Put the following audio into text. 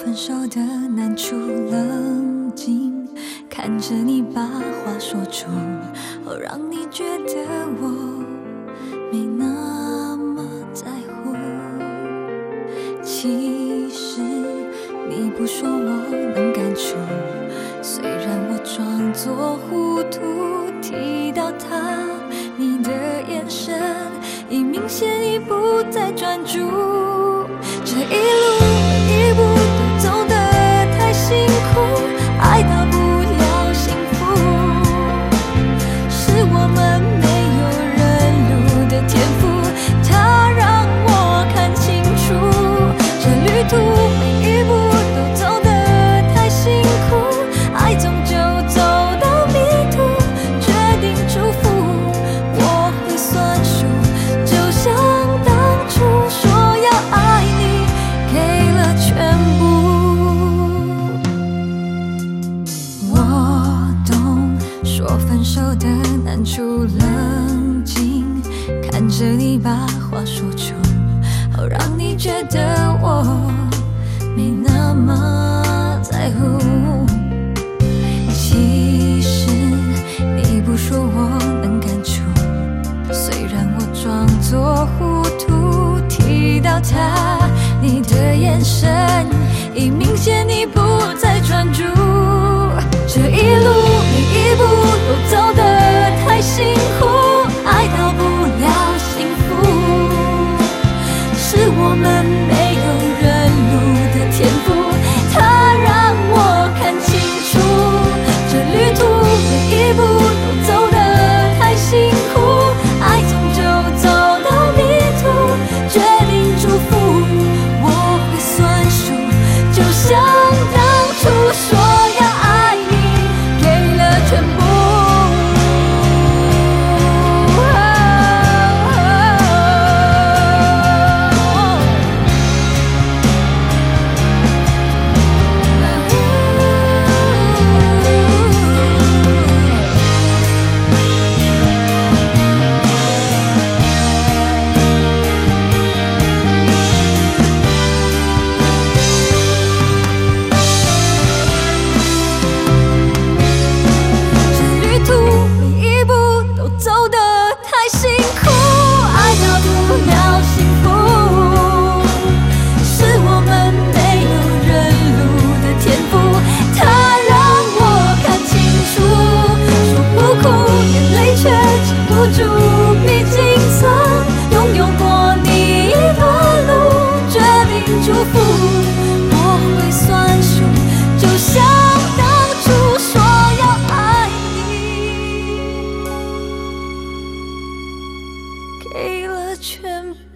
分手的难处，冷静看着你把话说出，让你觉得我没那么在乎。其实你不说我能感触，虽然我装作糊涂，提到他，你的眼神已明显已不再专注。这一路每一步都走得太辛苦，爱到不了幸福，是我们没有认路的天赋，它让我看清楚。这旅途每一步都走得太辛苦，爱终究走到迷途，决定祝福我会算数，就像当初说要爱你给了全部。我懂说分手的难处，冷静看着你把话说出，让你觉得我没那么在乎。其实你不说我能感触，虽然我装作糊涂，提到他，你的眼神已明显你不再专注。这一路每一步都走得太辛苦，爱到不了幸福，是我们没有认路的天赋，它让我看清楚。这旅途每一步都走得太辛苦，爱终究走到迷途，决定祝福我会算数，就像当初说要爱你给了全部。给了全部。